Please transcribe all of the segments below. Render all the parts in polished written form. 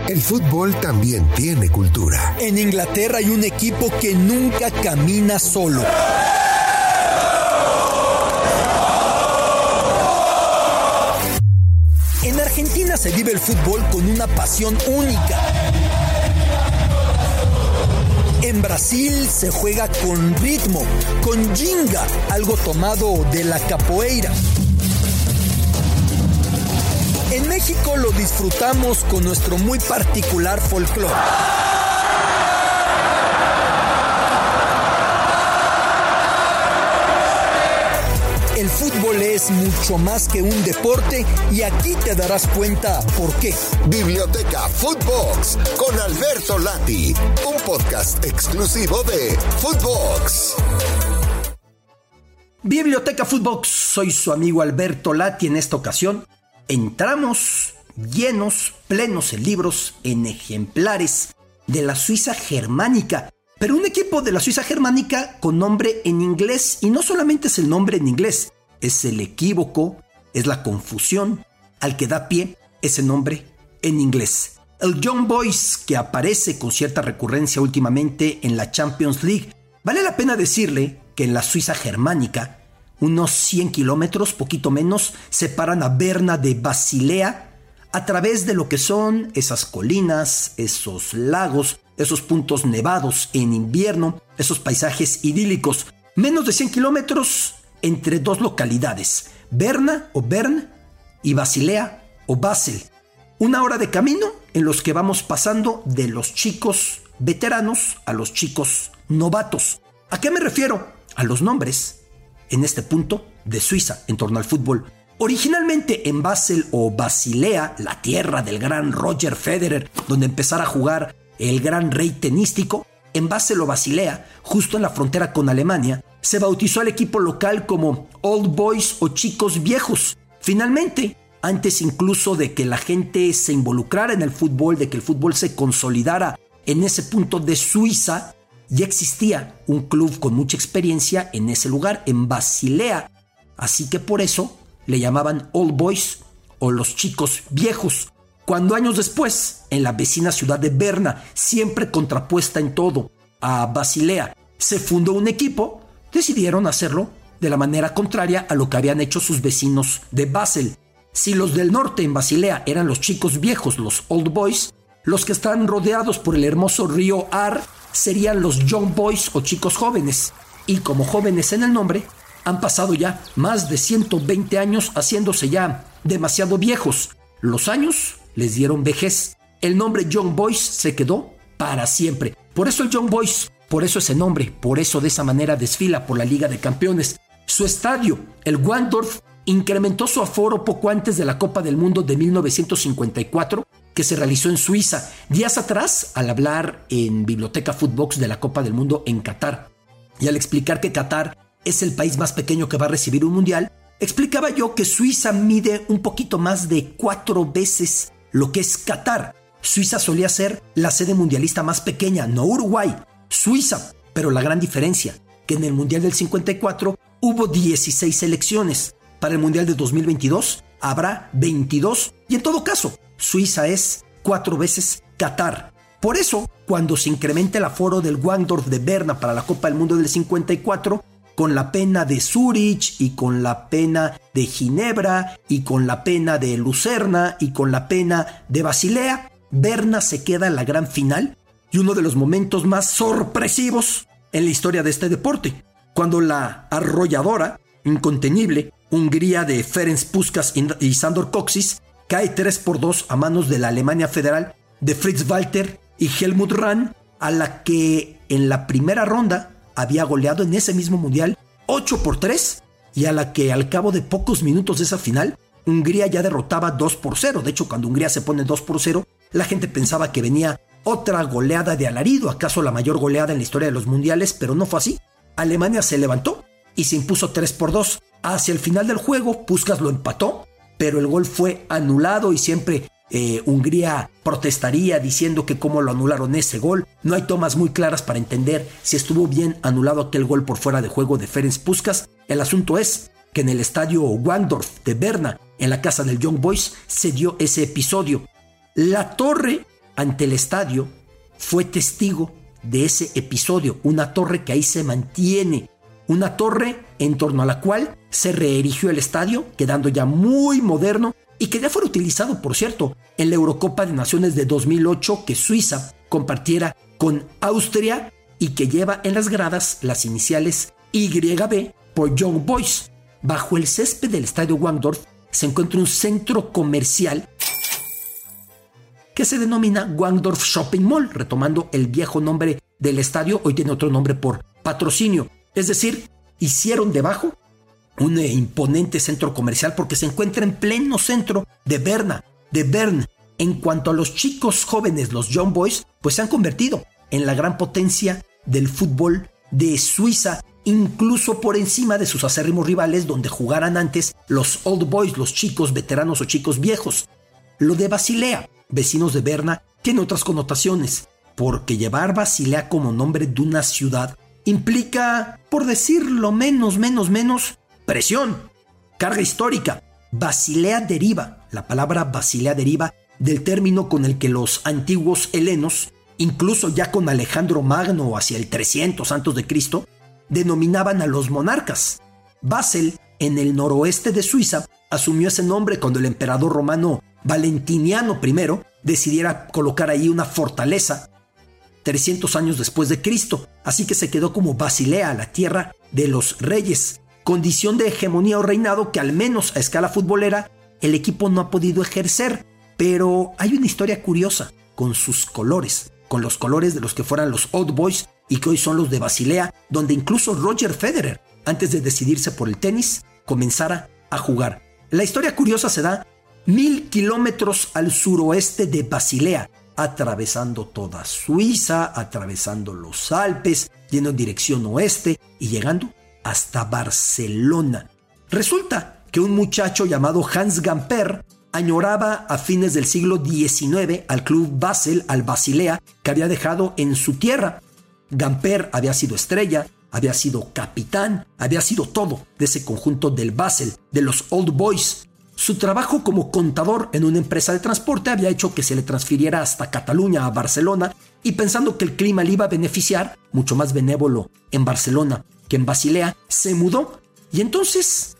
El fútbol también tiene cultura. En Inglaterra hay un equipo que nunca camina solo. En Argentina se vive el fútbol con una pasión única. En Brasil se juega con ritmo, con ginga, algo tomado de la capoeira. En México lo disfrutamos con nuestro muy particular folclore. El fútbol es mucho más que un deporte y aquí te darás cuenta por qué. Biblioteca Footbox con Alberto Lati, un podcast exclusivo de Footbox. Biblioteca Footbox, soy su amigo Alberto Lati. En esta ocasión entramos llenos, plenos en libros, en ejemplares de la Suiza germánica, pero un equipo de la Suiza germánica con nombre en inglés, y no solamente es el nombre en inglés, es el equívoco, es la confusión al que da pie ese nombre en inglés. El Young Boys, que aparece con cierta recurrencia últimamente en la Champions League. Vale la pena decirle que en la Suiza germánica, unos 100 kilómetros, poquito menos, separan a Berna de Basilea a través de lo que son esas colinas, esos lagos, esos puntos nevados en invierno, esos paisajes idílicos. Menos de 100 kilómetros entre dos localidades, Berna o Bern y Basilea o Basel. Una hora de camino en los que vamos pasando de los chicos veteranos a los chicos novatos. ¿A qué me refiero? A los nombres en este punto de Suiza en torno al fútbol. Originalmente en Basel o Basilea, la tierra del gran Roger Federer, donde empezara a jugar el gran rey tenístico, en Basel o Basilea, justo en la frontera con Alemania, se bautizó al equipo local como Old Boys o Chicos Viejos. Finalmente, antes incluso de que la gente se involucrara en el fútbol, de que el fútbol se consolidara en ese punto de Suiza, ya existía un club con mucha experiencia en ese lugar, en Basilea. Así que por eso le llamaban Old Boys o los Chicos Viejos. Cuando años después, en la vecina ciudad de Berna, siempre contrapuesta en todo a Basilea, se fundó un equipo, decidieron hacerlo de la manera contraria a lo que habían hecho sus vecinos de Basel. Si los del norte en Basilea eran los Chicos Viejos, los Old Boys, los que están rodeados por el hermoso río Ar serían los Young Boys o Chicos Jóvenes. Y como jóvenes en el nombre, han pasado ya más de 120 años haciéndose ya demasiado viejos. Los años les dieron vejez. El nombre Young Boys se quedó para siempre. Por eso el Young Boys, por eso ese nombre, por eso de esa manera desfila por la Liga de Campeones. Su estadio, el Wandorf, incrementó su aforo poco antes de la Copa del Mundo de 1954, que se realizó en Suiza, días atrás, al hablar en Biblioteca Footbox de la Copa del Mundo en Qatar. Y al explicar que Qatar es el país más pequeño que va a recibir un mundial, explicaba yo que Suiza mide un poquito más de 4 veces lo que es Qatar. Suiza solía ser la sede mundialista más pequeña, no Uruguay, Suiza. Pero la gran diferencia, que en el Mundial del 54 hubo 16 selecciones. Para el Mundial de 2022 habrá 22 y en todo caso, Suiza es 4 veces Qatar. Por eso, cuando se incrementa el aforo del Wandorf de Berna para la Copa del Mundo del 54, con la pena de Zúrich y con la pena de Ginebra y con la pena de Lucerna y con la pena de Basilea, Berna se queda en la gran final y uno de los momentos más sorpresivos en la historia de este deporte, cuando la arrolladora, incontenible, Hungría de Ferenc Puskás y Sándor Kocsis cae 3-2 a manos de la Alemania Federal de Fritz Walter y Helmut Rahn, a la que en la primera ronda había goleado en ese mismo mundial 8-3 y a la que al cabo de pocos minutos de esa final Hungría ya derrotaba 2-0. De hecho, cuando Hungría se pone 2-0, la gente pensaba que venía otra goleada de alarido, acaso la mayor goleada en la historia de los mundiales, pero no fue así. Alemania se levantó y se impuso 3-2. Hacia el final del juego, Puskás lo empató, pero el gol fue anulado y siempre Hungría protestaría diciendo que cómo lo anularon ese gol. No hay tomas muy claras para entender si estuvo bien anulado aquel gol por fuera de juego de Ferenc Puskás. El asunto es que en el estadio Wandorf de Berna, en la casa del Young Boys, se dio ese episodio. La torre ante el estadio fue testigo de ese episodio, una torre que ahí se mantiene, una torre en torno a la cual se reerigió el estadio, quedando ya muy moderno y que ya fue utilizado, por cierto, en la Eurocopa de Naciones de 2008 que Suiza compartiera con Austria y que lleva en las gradas las iniciales YB por Young Boys. Bajo el césped del estadio Wangdorf se encuentra un centro comercial que se denomina Wangdorf Shopping Mall, retomando el viejo nombre del estadio, hoy tiene otro nombre por patrocinio. Es decir, hicieron debajo un imponente centro comercial porque se encuentra en pleno centro de Bern. En cuanto a los chicos jóvenes, los Young Boys, pues se han convertido en la gran potencia del fútbol de Suiza, incluso por encima de sus acérrimos rivales donde jugaran antes los Old Boys, los chicos veteranos o chicos viejos. Lo de Basilea, vecinos de Berna, tiene otras connotaciones, porque llevar Basilea como nombre de una ciudad implica, por decirlo menos, presión, carga histórica. Basilea deriva, la palabra Basilea deriva del término con el que los antiguos helenos, incluso ya con Alejandro Magno hacia el 300 a.C., denominaban a los monarcas. Basel, en el noroeste de Suiza, asumió ese nombre cuando el emperador romano Valentiniano I decidiera colocar ahí una fortaleza 300 años después de Cristo, así que se quedó como Basilea, la tierra de los reyes, condición de hegemonía o reinado que al menos a escala futbolera el equipo no ha podido ejercer. Pero hay una historia curiosa con sus colores, con los colores de los que fueran los Old Boys y que hoy son los de Basilea, donde incluso Roger Federer, antes de decidirse por el tenis, comenzara a jugar. La historia curiosa se da 1000 kilómetros al suroeste de Basilea, atravesando toda Suiza, atravesando los Alpes, yendo en dirección oeste y llegando hasta Barcelona. Resulta que un muchacho llamado Hans Gamper añoraba a fines del siglo XIX al club Basel, al Basilea, que había dejado en su tierra. Gamper había sido estrella, había sido capitán, había sido todo de ese conjunto del Basel, de los Old Boys. Su trabajo como contador en una empresa de transporte había hecho que se le transfiriera hasta Cataluña, a Barcelona, y pensando que el clima le iba a beneficiar, mucho más benévolo en Barcelona que en Basilea, se mudó. Y entonces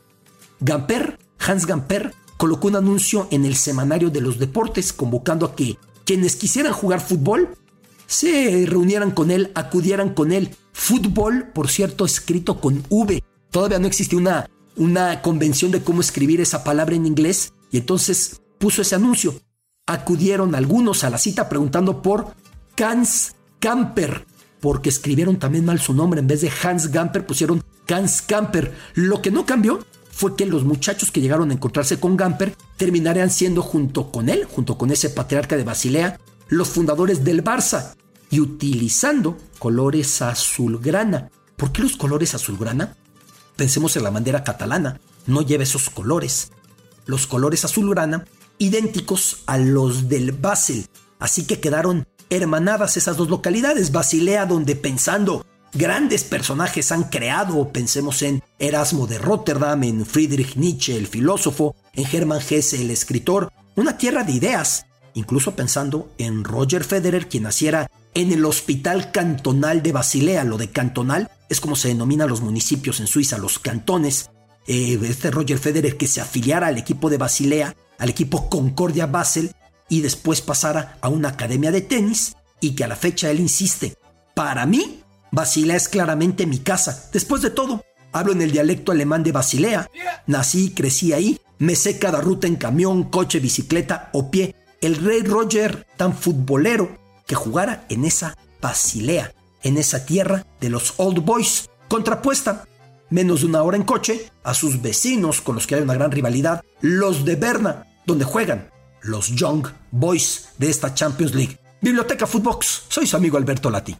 Hans Gamper, colocó un anuncio en el Semanario de los Deportes convocando a que quienes quisieran jugar fútbol se reunieran con él, acudieran con él. Fútbol, por cierto, escrito con V. Todavía no existía una convención de cómo escribir esa palabra en inglés, y entonces puso ese anuncio. Acudieron algunos a la cita preguntando por Hans Gamper, porque escribieron también mal su nombre. En vez de Hans Gamper pusieron Hans Gamper. Lo que no cambió fue que los muchachos que llegaron a encontrarse con Gamper terminarían siendo junto con él, junto con ese patriarca de Basilea, los fundadores del Barça, y utilizando colores azulgrana. ¿Por qué los colores azulgrana? Pensemos en la bandera catalana, no lleva esos colores. Los colores azulgrana idénticos a los del Basel, así que quedaron hermanadas esas dos localidades. Basilea, donde pensando grandes personajes han creado, pensemos en Erasmo de Rotterdam, en Friedrich Nietzsche, el filósofo, en Hermann Hesse, el escritor, una tierra de ideas, incluso pensando en Roger Federer, quien naciera en el Hospital Cantonal de Basilea. Lo de cantonal es como se denominan los municipios en Suiza, los cantones. Roger Federer que se afiliara al equipo de Basilea, al equipo Concordia Basel, y después pasara a una academia de tenis, y que a la fecha él insiste: para mí, Basilea es claramente mi casa. Después de todo, hablo en el dialecto alemán de Basilea. Nací y crecí ahí. Me sé cada ruta en camión, coche, bicicleta o pie. El rey Roger, tan futbolero, que jugara en esa Basilea, en esa tierra de los Old Boys, contrapuesta, menos de una hora en coche, a sus vecinos con los que hay una gran rivalidad, los de Berna, donde juegan los Young Boys de esta Champions League. Biblioteca Footbox, soy su amigo Alberto Lati.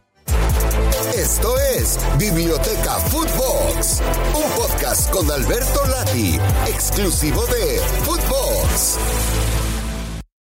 Esto es Biblioteca Footbox, un podcast con Alberto Lati, exclusivo de Footbox.